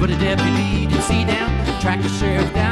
But the deputy didn't see down, tracked the sheriff down.